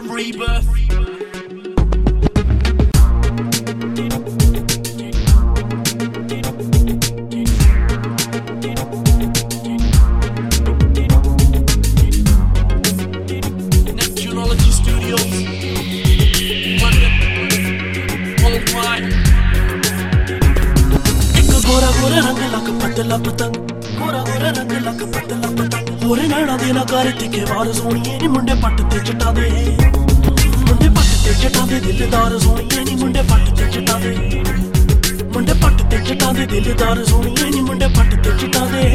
Rebirth. Neptunology Studios, London, worldwide. एक गोरा गोरा रंग लग पतला पतंग, गोरा गोरा रंग लग पतला पतंग। गोरे नैना दे नगारे तिखे वार सोहणिए नी मुंडे पट ते जटा दे, मुंडे पट ते जटा दे दिलदार सोहणिए नी मुंडे पट ते जटा दे, मुंडे पट ते जटा दे दिलदार सोहणिए नी मुंडे पट ते जटा दे।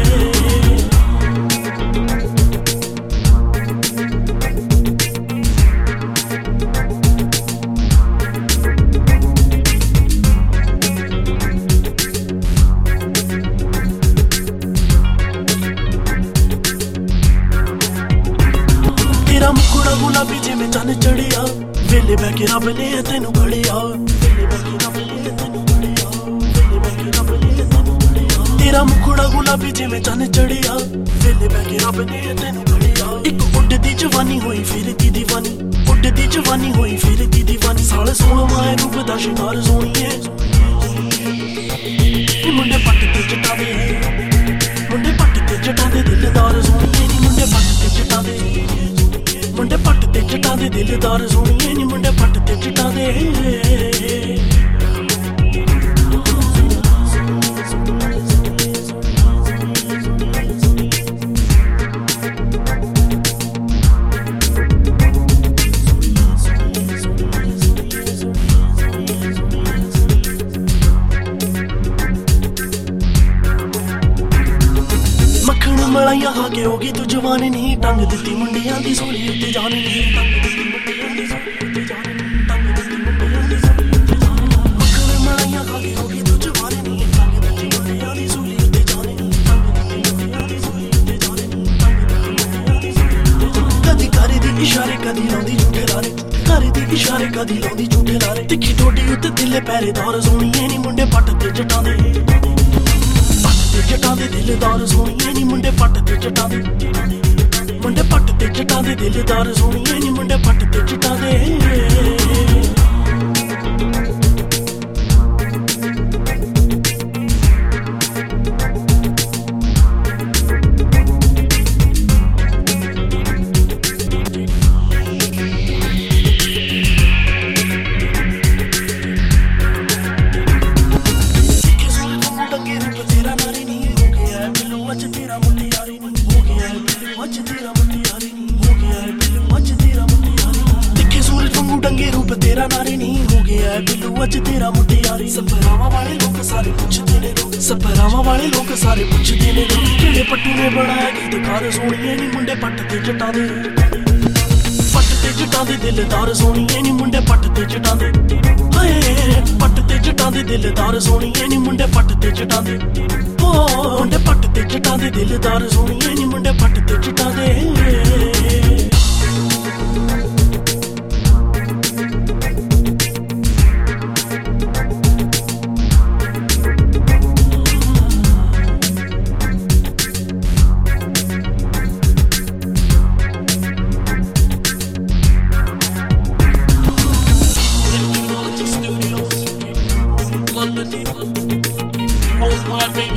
तेरा मुखड़ा गुलाबी जिवें चन्न चढ़िया, वेले बह के रब ने तैनू घड़िया, वेले बह के रब ने तैनू घड़िया, वेले बह के रब ने तैनू घड़िया। तेरा मुखड़ा गुलाबी जिवें चन्न चढ़िया, वेले बह के रब ने तैनू घड़िया। एक उड्डदी जवानी होई फिरदी दीवानी, उड्डदी जवानी होई फिरदी दीवानी। साल सोलवां रूप दा शिंगार सोहणिए नी मुंडे पट ते जटा दे, मुंडे पट ते जटा दे दिलदार सोहणिए नी मुंडे पट ते जटा दे, मुंडे पट ते जटा दे दिलदार सोहणिए नी मुंडे पट ते जटा दे। मलाइयां खा के होगी तू जवान नहीं, टंग दित्ती मुंडियां दी सोली उत्ते जान नहीं, टंग दित्ती मुंडियां दी सोली उत्ते जान नहीं, टंग दित्ती मुंडियां दी सोली उत्ते जान नहीं। मक्खन मलाइयां खा के होगी तू जवान नहीं, टंग दित्ती मुंडियां दी सोली उत्ते जान नहीं, टंग दित्ती मुंडियां दी सोली उत्ते जान नहीं, टंग दित्ती मुंडियां दी सोली उत्ते जान नहीं। कदी करे दी इशारे कदी लाउंदी झूठे लारे, करे दी इशारे कदी लाउंदी झूठे लारे। तिखी ठोडी उत्ते दिले पैरेदार सोहणिए नी मुंडे पट ते जटां दे, जटा दे दिलदार सोहणिए नी मुंडे पट ते जटा दे, मुंडे पट ते जटा दे दिलदार सोहणिए नी मुंडे पट ते जटा दे। डंगे रूप तेरा नारी नहीं हो गया है बिल्लू अज तेरा मुटियारी। सपरावां वाले लोग सारे पुछदे ने, सपरावां वाले लोग सारे पुछदे ने, किहड़े पट्टू ने बनाया गीतकार सोहणिए नी मुंडे पट ते जटा दे, पट ते जटा दे दिलदार सोहणिए नी मुंडे पट ते जटा दे, हाय पट ते जटा दे दिलदार सोहणिए नी मुंडे पट ते जटा दे, ओ मुंडे पट ते जटा दे दिलदार सोहणिए नी मुंडे पट ते जटा दे। London, worldwide.